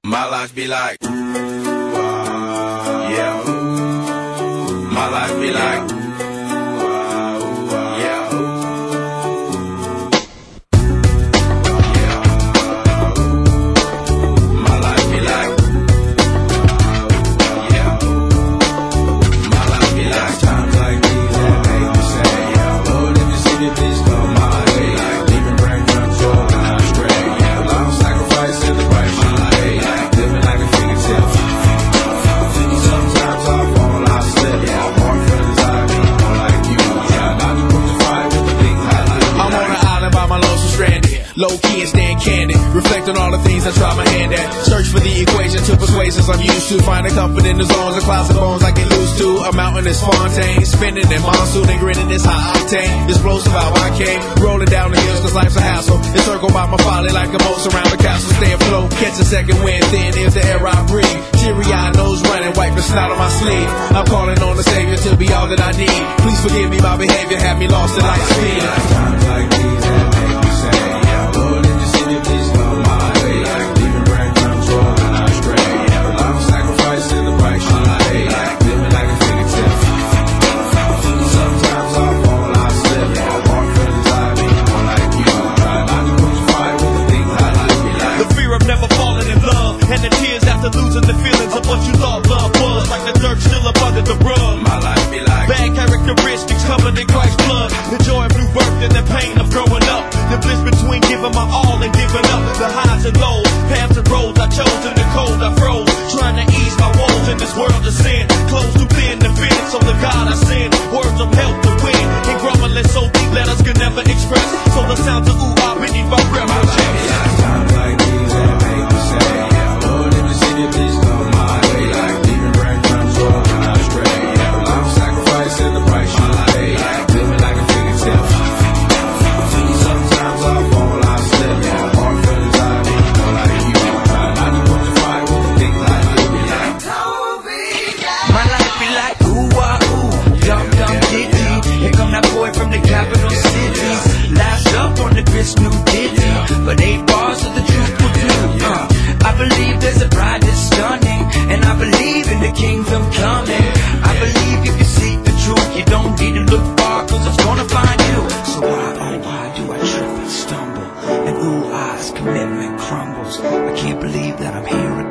My life be like, yeah. My life be like, yeah. My life be like, yeah. My life be like times like these that make me say, yeah. Lord, if you see the bitch come my way, like leaving brain control and I'm straight, yeah. Long sacrifice in the right, my life. Living like a fingertip. Sometimes I fall, I slip. Yeah, I'm more friends, I be more like you. Yeah, not to put the fire with the things I do. I'm on an island by my lonesome stranded. Low key and staying candid. Reflect on all the things I try my hand at. Search for the equation to persuasions I'm used to. Find a comfort in the zones, the clouds and bones I get loose to. A mountain is Fontaine. Spinning in monsoon and grinning is high octane. Explosive how I came. Rolling down the hills cause life's a hassle. Encircled by my folly like a moat around the castle. Stay afloat. Catch a second wind. Thin is the air I breathe. Teary-eyed nose running. Wipe the snot on my sleeve. I'm calling on the Savior to be all that I need. Please forgive me my behavior. Have me lost in light speed. Times like these that make me say, yeah, Lord, if you see me, please come my way. Like leaving brain control and I'm straight. Yeah, a lot of sacrifice in the price you pay. Like living like a fingertip. Sometimes I fall, I slip. Yeah, more friends, I be more like you. Try not to put the fire with the things I like. The fear of never falling in love, and the tears after losing the feelings of what you thought love was. Like the dirt still up under the rug. My life be like bad characteristics covered in Christ's blood. The joy of new birth and the pain of growing up. The bliss between giving my all and giving up. The highs and lows, paths and roads I chose. In the cold I froze, trying to ease my woes in this world of sin. Close too thin to fit, so the God I send. Words of help to win, and grumbling so deep letters could never express. So the sounds of ooh ah beneath my breath. My life be like times like these that make me say, yeah, Lord, if you see me, please come my way. Like leaving brain control and I'm straight. Yeah, a lot of sacrifice in the price you pay. Like living like a fingertip. Sometimes I fall, I slip. Yeah, more friends, I be more like you. Try not to put the fire with the things I do. Like my life be like ooh ah ooh, dum dum ditty. Here come that boy from the capital city. Last up on the Chris New Ditty, but 8 bars of the truth will do. I believe there's a bride that's stunning, and I believe in the kingdom coming. I believe if you seek the truth, you don't need to look far, cause it's gonna find you. So why, oh why do I trip and stumble, and ooh ah's commitment crumbles? I can't believe that I'm here